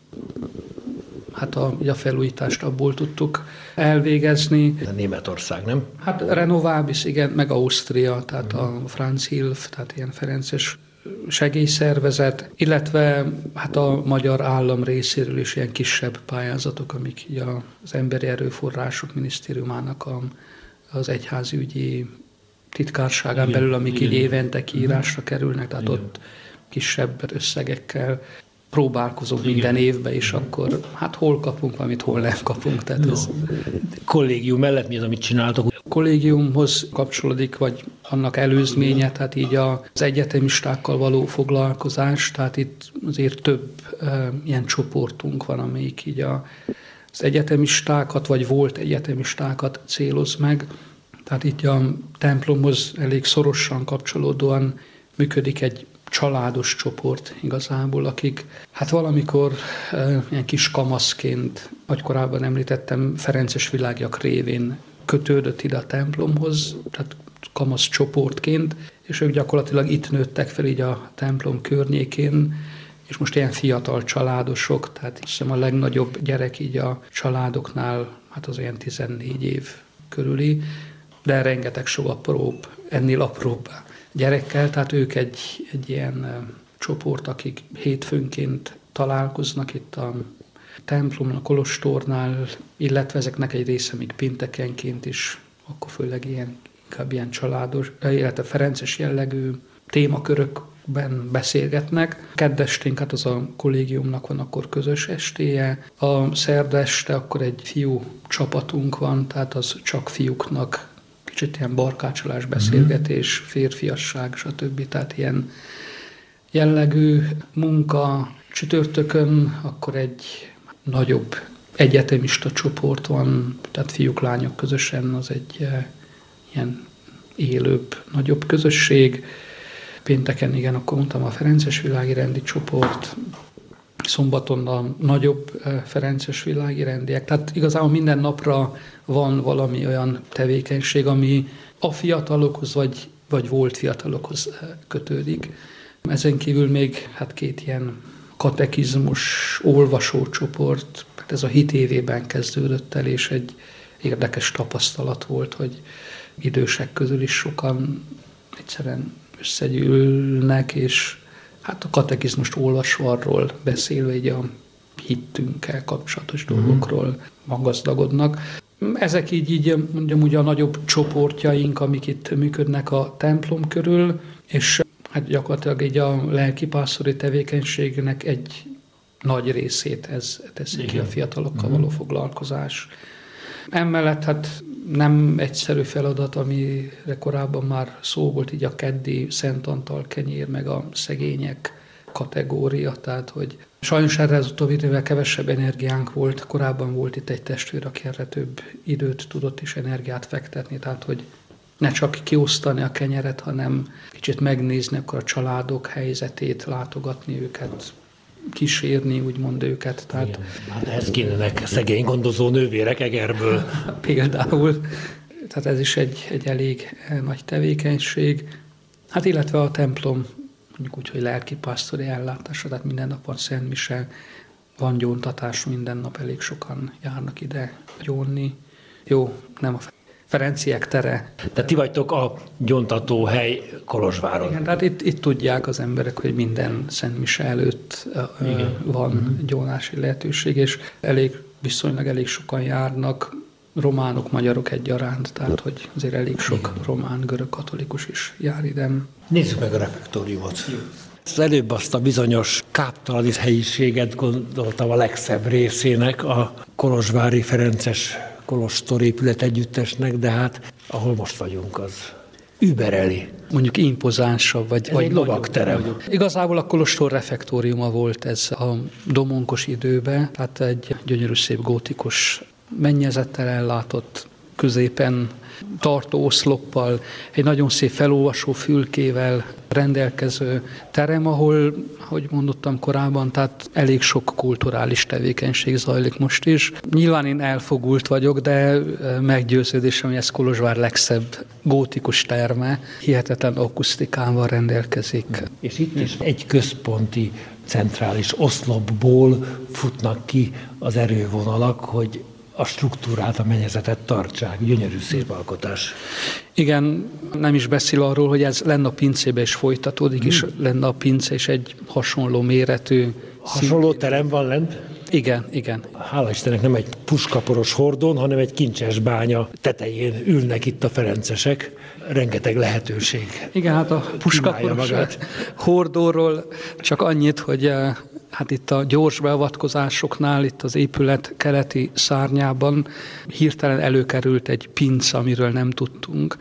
a felújítást abból tudtuk elvégezni. De Németország, nem? Hát Renovabis, igen, meg Ausztria, tehát a Franz Hilf, tehát ilyen ferences segélyszervezet, illetve hát a magyar állam részéről is ilyen kisebb pályázatok, amik így az Emberi Erőforrások Minisztériumának az egyházügyi titkárságán belül, amik így évente kiírásra kerülnek, tehát ott kisebb összegekkel próbálkozunk minden évben, és akkor hát hol kapunk valamit, hol nem kapunk. Tehát ez... Kollégium mellett mi az, amit csináltok? A kollégiumhoz kapcsolódik, vagy annak előzménye, tehát így az egyetemistákkal való foglalkozás, tehát itt azért több ilyen csoportunk van, amelyik így az egyetemistákat, vagy volt egyetemistákat céloz meg. Tehát itt a templomhoz elég szorosan kapcsolódóan működik egy családos csoport igazából, akik hát valamikor ilyen kis kamaszként, ahogy korábban említettem, ferences világiak révén kötődött ide a templomhoz, tehát kamasz csoportként, és ők gyakorlatilag itt nőttek fel így a templom környékén, és most ilyen fiatal családosok, tehát azt hiszem a legnagyobb gyerek így a családoknál, hát az olyan 14 év körüli, de rengeteg sok apróbb, ennél apróbb gyerekkel, tehát ők egy ilyen csoport, akik hétfőnként találkoznak itt a templomon, a kolostornál, illetve ezeknek egy része még péntekenként is, akkor főleg inkább ilyen családos, illetve ferences jellegű témakörökben beszélgetnek. Keddesténk, hát az a kollégiumnak van akkor közös estéje. A szerda este akkor egy fiú csapatunk van, tehát az csak fiúknak kicsit ilyen barkácsolás, beszélgetés, férfiasság, stb. Tehát ilyen jellegű munka. Csütörtökön akkor egy nagyobb egyetemista csoport van, tehát fiúk, lányok közösen, az egy ilyen élőbb, nagyobb közösség. Pénteken, igen, akkor mondtam a ferences világi rendi csoport, szombaton a nagyobb ferences világi rendiek. Tehát igazából minden napra van valami olyan tevékenység, ami a fiatalokhoz vagy volt fiatalokhoz kötődik. Ezen kívül még hát 2 ilyen katekizmus olvasócsoport, hát ez a hit évében kezdődött el, és egy érdekes tapasztalat volt, hogy idősek közül is sokan egyszerűen összegyűlnek, és hát a katekizmust olvasva, arról beszélve így a hittünkkel kapcsolatos dolgokról gazdagodnak. Ezek így mondjam úgy a nagyobb csoportjaink, amik itt működnek a templom körül, és hát gyakorlatilag így a lelkipásztori tevékenységnek egy nagy részét ez teszi ki, a fiatalokkal való foglalkozás. Emellett hát nem egyszerű feladat, amire korábban már szó volt, így a keddi Szent Antal kenyér, meg a szegények kategória, tehát hogy sajnos erre az utóbbi idővel kevesebb energiánk volt, korábban volt itt egy testvér, aki erre több időt tudott és energiát fektetni, tehát hogy ne csak kiosztani a kenyeret, hanem kicsit megnézni akkor a családok helyzetét, látogatni őket, kísérni, úgymond őket. Tehát, hát ehhez kénenek szegény gondozó nővérek Egerből. Például. Tehát ez is egy elég nagy tevékenység. Hát illetve a templom, mondjuk úgy, hogy lelkipásztori ellátása, tehát minden nap van szentmise, van gyóntatás, minden nap elég sokan járnak ide gyónni. Jó, nem a Ferenciek tere. Tehát ti vagytok a gyóntató hely Kolozsváron. Igen, tehát itt tudják az emberek, hogy minden szentmise előtt van gyónási lehetőség, és viszonylag elég sokan járnak, románok, magyarok egyaránt, tehát hogy azért elég sok román, görög katolikus is jár ide. Nézzük meg a refektóriumot. Az előbb azt a bizonyos káptalani helyiséget gondoltam a legszebb részének, a kolozsvári ferences kolostor épület együttesnek, de hát ahol most vagyunk, az übereli. Mondjuk impozánsabb, vagy egy lovagterem. Igazából a kolostor refektóriuma volt ez a domonkos időben, tehát egy gyönyörű szép gótikus mennyezettel ellátott, középen tartó oszloppal, egy nagyon szép felolvasó fülkével rendelkező terem, ahol, ahogy mondottam korábban, tehát elég sok kulturális tevékenység zajlik most is. Nyilván én elfogult vagyok, de meggyőződésem, hogy ez Kolozsvár legszebb gótikus terme, hihetetlen akusztikával rendelkezik. És itt is egy központi, centrális oszlopból futnak ki az erővonalak, hogy a struktúrát, a mennyezetet tartsák. Gyönyörű szép alkotás. Igen, nem is beszél arról, hogy ez lenne a pincébe is folytatódik, és lenne a pince is egy hasonló méretű. Hasonló terem van lent? Igen. Hála Istennek nem egy puskaporos hordón, hanem egy kincses bánya tetején ülnek itt a ferencesek. Rengeteg lehetőség. Igen, hát a puskaporos hordóról csak annyit, hogy hát itt a gyors beavatkozásoknál, itt az épület keleti szárnyában hirtelen előkerült egy pince, amiről nem tudtunk,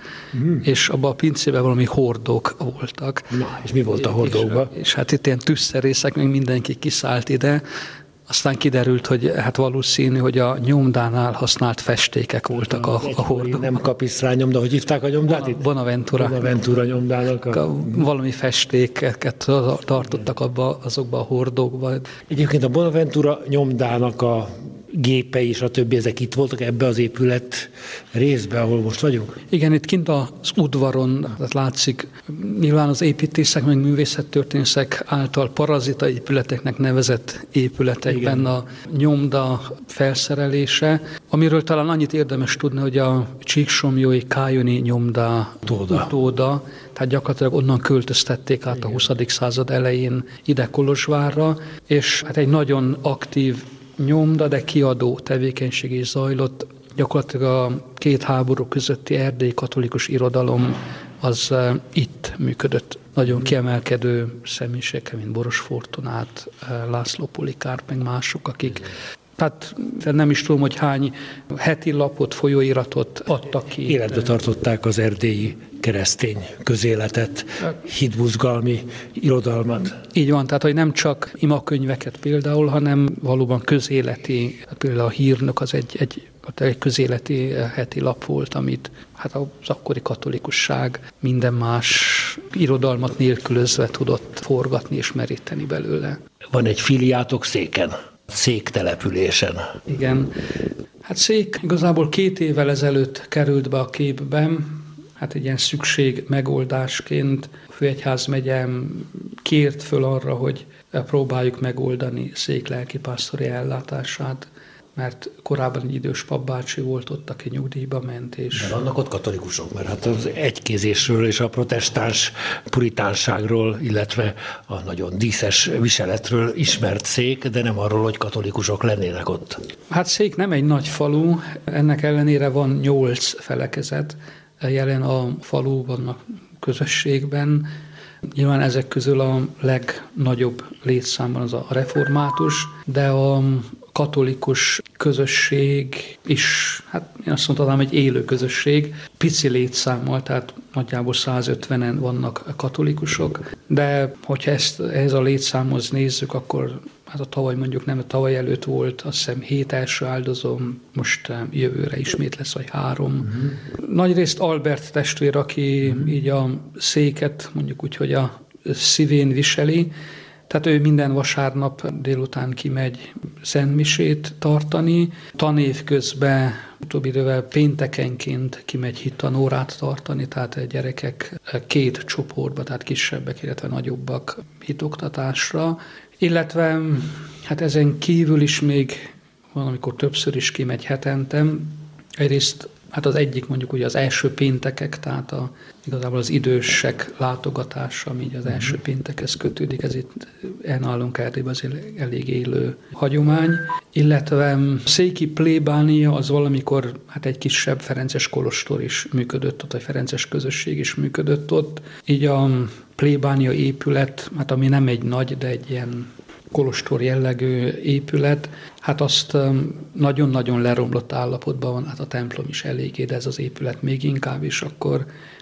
és abban a pincében valami hordók voltak. Na, és mi volt a hordókban? És hát itt ilyen tűzszerészek, még mindenki kiszállt ide. Aztán kiderült, hogy hát valószínű, hogy a nyomdánál használt festékek voltak a hordók. Nem Kapisztrán nyomda, hogy hívták a nyomdát itt? Bonaventura nyomdának. Valami festékeket tartottak azokba a hordókba. Egyébként a Bonaventura nyomdának a gépei és a többi, ezek itt voltak ebbe az épület részbe, ahol most vagyunk? Igen, itt kint az udvaron, tehát látszik, nyilván az építészek, meg művészettörténészek által parazita épületeknek nevezett épületekben a nyomda felszerelése, amiről talán annyit érdemes tudni, hogy a csíksomlyói kájoni nyomda utóda, tehát gyakorlatilag onnan költöztették át a 20. század elején ide Kolozsvárra, és hát egy nagyon aktív nyomda, de kiadó tevékenység is zajlott. Gyakorlatilag a két háború közötti erdélyi katolikus irodalom az itt működött. Nagyon kiemelkedő személyiségek, mint Boros Fortunát, László Polikárp, meg mások, akik tehát nem is tudom, hogy hány heti lapot, folyóiratot adtak ki. Életbe tartották az erdélyi keresztény közéletet, hitbuzgalmi irodalmat. Így van, tehát hogy nem csak imakönyveket például, hanem valóban közéleti, például a Hírnök az egy közéleti heti lap volt, amit hát az akkori katolikusság minden más irodalmat nélkülözve tudott forgatni és meríteni belőle. Van egy filiátok Széken, Széktelepülésen. Igen. Hát Szék igazából 2 évvel ezelőtt került be a képben, hát egy ilyen szükség megoldásként a Főegyházmegyem kért föl arra, hogy próbáljuk megoldani Szék lelkipásztori ellátását, mert korábban egy idős papbácsi volt ott, aki nyugdíjba ment. És... De vannak ott katolikusok, mert hát az egykézésről és a protestáns puritánságról, illetve a nagyon díszes viseletről ismert Szék, de nem arról, hogy katolikusok lennének ott. Hát Szék nem egy nagy falu, ennek ellenére van 8 felekezet jelen a faluban, a közösségben. Nyilván ezek közül a legnagyobb létszámban az a református, de a katolikus közösség is, hát én azt mondtam, egy élő közösség, pici létszámmal, tehát nagyjából 150-en vannak katolikusok, de hogyha ehhez a létszámhoz nézzük, akkor hát a tavaly mondjuk nem, a tavaly előtt volt, azt hiszem 7 első áldozom, most jövőre ismét lesz, vagy 3. Nagyrészt Albert testvér, aki így a Széket mondjuk úgy, hogy a szívén viseli, tehát ő minden vasárnap délután kimegy szentmisét tartani, tanév közben utóbbi idővel péntekenként kimegy hittanórát tartani, tehát a gyerekek 2 csoportba, tehát kisebbek, illetve nagyobbak hitoktatásra, illetve hát ezen kívül is még van, amikor többször is kimegy hetente. Egyrészt hát az egyik mondjuk ugye az első péntekek, tehát igazából az idősek látogatása, ami az első péntekhez kötődik, ez itt nálunk Erdélyben az elég élő hagyomány, illetve széki plébánia az valamikor hát egy kisebb ferences kolostor is működött ott, vagy ferences közösség is működött ott, így a plébánia épület, hát ami nem egy nagy, de egy ilyen kolostor jellegű épület, hát azt nagyon-nagyon leromlott állapotban van, hát a templom is eléggé, de ez az épület még inkább is, akkor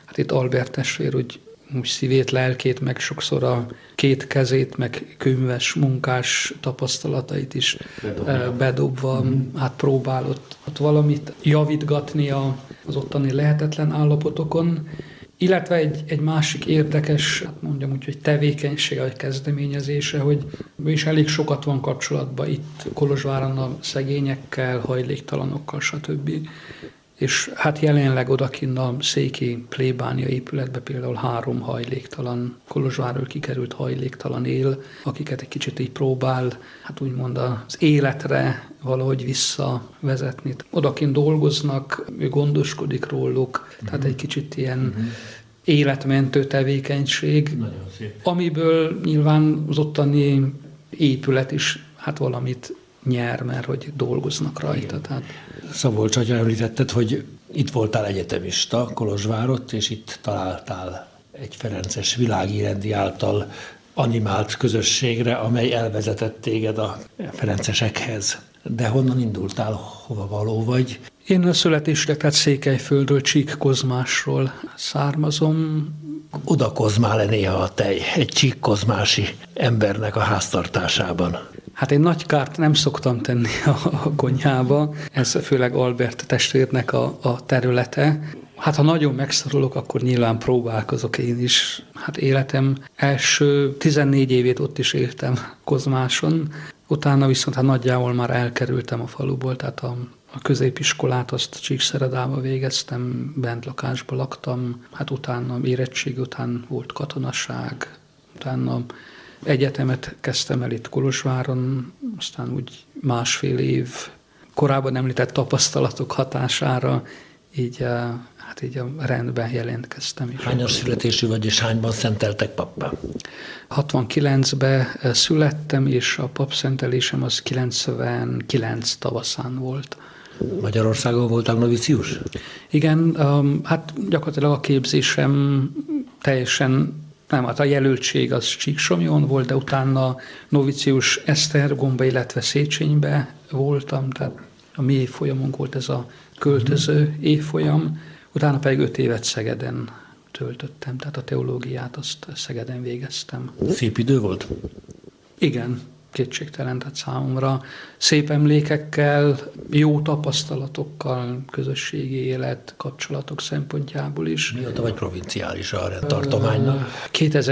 Hát itt Albert testvér úgy szívét, lelkét, meg sokszor a két kezét, meg könyves, munkás tapasztalatait is bedobva, hát próbálott valamit javítgatni az ottani lehetetlen állapotokon, illetve egy másik érdekes, hát mondjam úgy, hogy tevékenység, vagy kezdeményezése, hogy ő is elég sokat van kapcsolatban itt Kolozsváron a szegényekkel, hajléktalanokkal, stb. És hát jelenleg odakinn a széki plébánia épületben például 3 hajléktalan, Kolozsvárról kikerült hajléktalan él, akiket egy kicsit így próbál, hát úgymond az életre valahogy visszavezetni. Odakinn dolgoznak, ő gondoskodik róluk, tehát egy kicsit ilyen életmentő tevékenység, amiből nyilván az ottani épület is hát valamit nyer, mert hogy dolgoznak rajta. Tehát. Szabolcs, atya, említetted, hogy itt voltál egyetemista Kolozsvárott, és itt találtál egy ferences világírendi által animált közösségre, amely elvezetett téged a ferencesekhez. De honnan indultál, hova való vagy? Én a születésre, tehát Székelyföldről, Csíkkozmásról származom. Oda kozmál-e néha a tej egy csíkkozmási embernek a háztartásában? Hát én nagy kárt nem szoktam tenni a gonyába, ez főleg Albert testvérnek a területe. Hát ha nagyon megszorulok, akkor nyilván próbálkozok én is. Hát életem első 14 évét ott is éltem Kozmáson, utána viszont hát nagyjából már elkerültem a faluból, tehát a középiskolát azt Csíkszeredába végeztem, bentlakásba laktam, hát utána érettség után volt katonaság, utána egyetemet kezdtem el itt Kolozsváron, aztán úgy 1,5 év korábban említett tapasztalatok hatására így a rendben jelentkeztem is. Hányas születésű vagy, és hányban szenteltek pappá? 69-ben születtem, és a papszentelésem az 99 tavaszán volt. Magyarországon voltál novicius? Igen, hát gyakorlatilag a képzésem teljesen, nem, hát a jelöltség az Csíksomlyón volt, de utána novicius Esztergomba, illetve Széchenybe voltam, tehát a mi évfolyamunk volt ez a költöző évfolyam, utána pedig 5 évet Szegeden töltöttem, tehát a teológiát azt Szegeden végeztem. Szép idő volt? Igen, kétségtelen, tehát számomra szép emlékekkel, jó tapasztalatokkal, közösségi élet, kapcsolatok szempontjából is. Mióta vagy provinciális a rendtartománynak?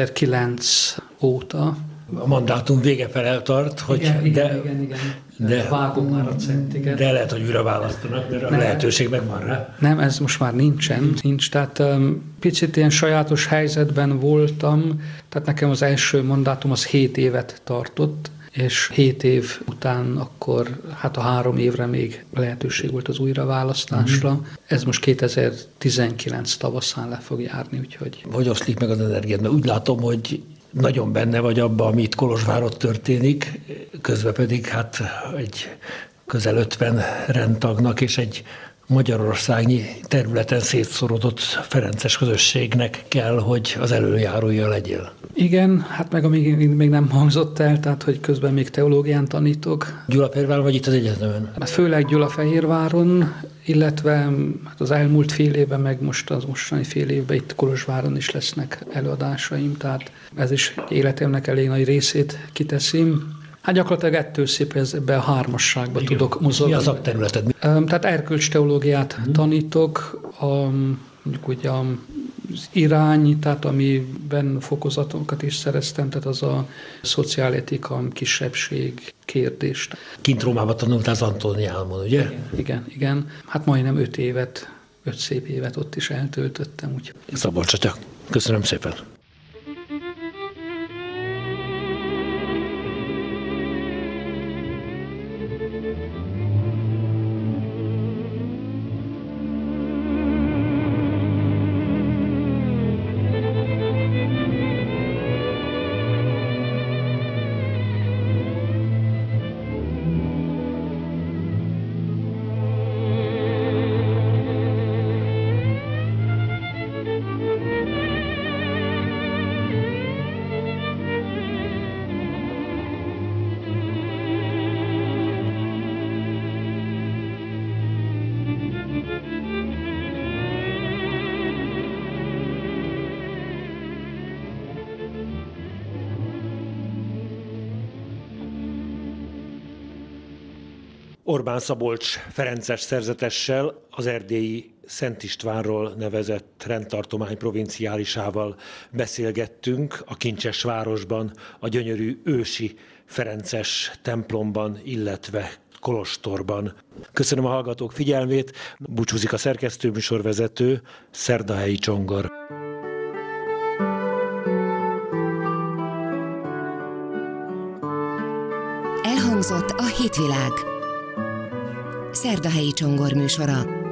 2009 óta. A mandátum vége felel tart, hogy igen. De vágom már a centiket. De lehet, hogy újra választanak, mert a lehetőség megvan rá. Nem, ez most már nincs. Tehát picit ilyen sajátos helyzetben voltam, tehát nekem az első mandátum az 7 évet tartott, és 7 év után akkor hát a 3 évre még lehetőség volt az újraválasztásra. Ez most 2019 tavaszán le fog járni, úgyhogy... Hogy oszlik meg az energiád? Mert úgy látom, hogy nagyon benne vagy abban, ami itt Kolozsvárott történik, közben pedig hát egy közel 50 rendtagnak és egy magyarországnyi területen szétszorodott ferences közösségnek kell, hogy az előjárója legyél. Igen, hát meg még nem hangzott el, tehát hogy közben még teológián tanítok. Gyulafehérváron vagy itt az egyetemen? Hát főleg Gyulafehérváron, illetve hát az elmúlt fél évben, meg most az mostani fél évben itt Kolozsváron is lesznek előadásaim, tehát ez is életemnek elég nagy részét kiteszi. Hát gyakorlatilag ettől szép, hogy ebben a 3-asságban tudok mozogni. Mi az szakterületed? Tehát erkölcsteológiát tanítok, mondjuk úgy az irány, tehát amiben fokozatokat is szereztem, tehát az a szociáletika, kisebbség kérdést. Kint Rómában tanultál az Antoniálmon, ugye? Igen. Hát majdnem 5 szép évet ott is eltöltöttem. Úgyhogy. Szabolcs atya, köszönöm szépen. Orbán Szabolcs ferences szerzetessel, az erdélyi Szent Istvánról nevezett rendtartomány provinciálisával beszélgettünk a kincses városban, a gyönyörű ősi ferences templomban, illetve kolostorban. Köszönöm a hallgatók figyelmét, búcsúzik a szerkesztőműsorvezető, Szerdahelyi Csongor. Elhangzott a Hitvilág. Szerdahelyi Csongor műsora.